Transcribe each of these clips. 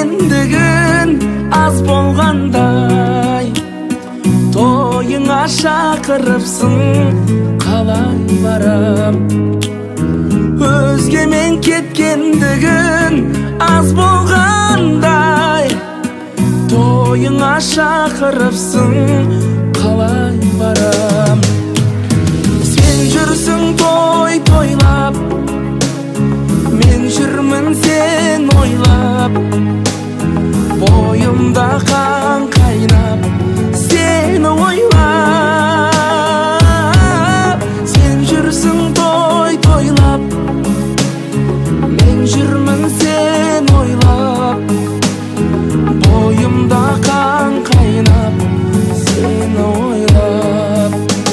кеткендігін аз болғандай, тойыңа шақырыпсың, қалай барам? Өзгемен кеткендігін аз болғандай, тойыңа шақырыпсың, қалай барам? Сен жүрсің той тойлап, мен жүрмін сен ойлап, бойымда қан қайнап, сені ойлап. Сен жүрсің той тойлап, мен жүрмін сен ойлап, бойымда қан қайнап, сені ойлап.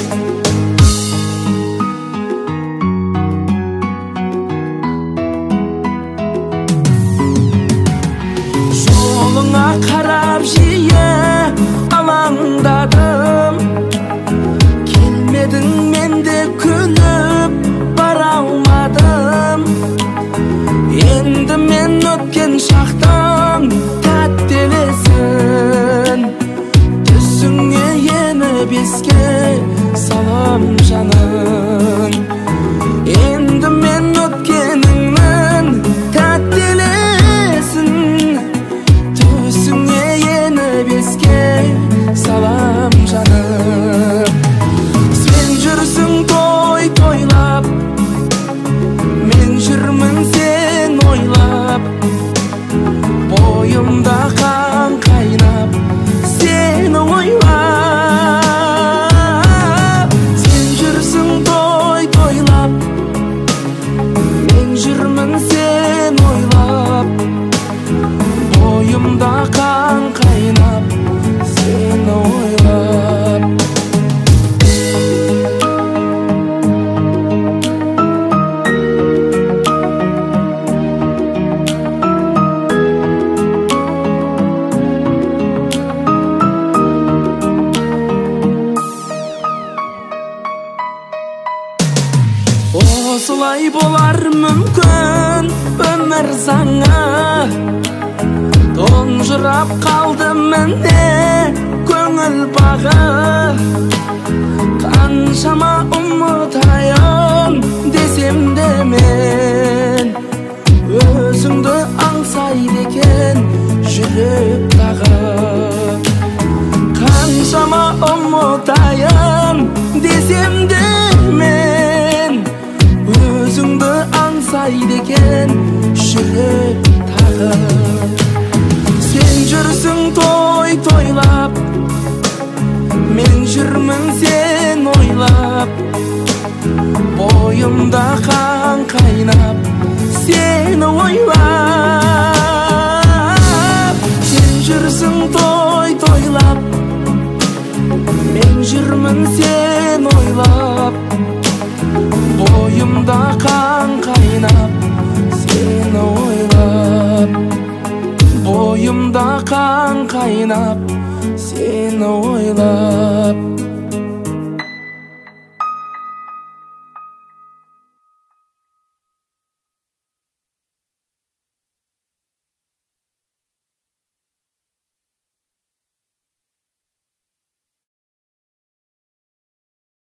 Жолыңа қарап жиі алаңдадым, келмедің, мен де күліп бара алмадым. Енді мен өткен шақтың тәттелесін, түсіңе еніп еске салам жаным. Енді мен өткеніңнің тәттелесін, түсіңе еніп еске салам жаным. Сен жүрсің той тойлап, мен жүрмін сен ойлап, бойымда қан қайнап, сені ойлап. Сен жүрсің той тойлап, мен жүрмін сен ойлап, бойымда қан қайнап, сені ойлап. Осылай болар мүмкін өмір заңы, тұнжырап қалды міне көңіл бағы. Қаншама ұмытайын десем де мен, өзіңді аңсайды екен жүрек тағы. Қаншама ұмытайын десем де мен, өзіңді аңсайды екен жүрек тағы. Сен жүрсің той тойлап, мен жүрмін сен ойлап, бойымда қан қайнап, сені ойлап. Сен жүрсің той тойлап, мен жүрмін сен ойлап, бойымда қан қайнап, сені ойлап. Бойымда қан қайнап, сені ойлап.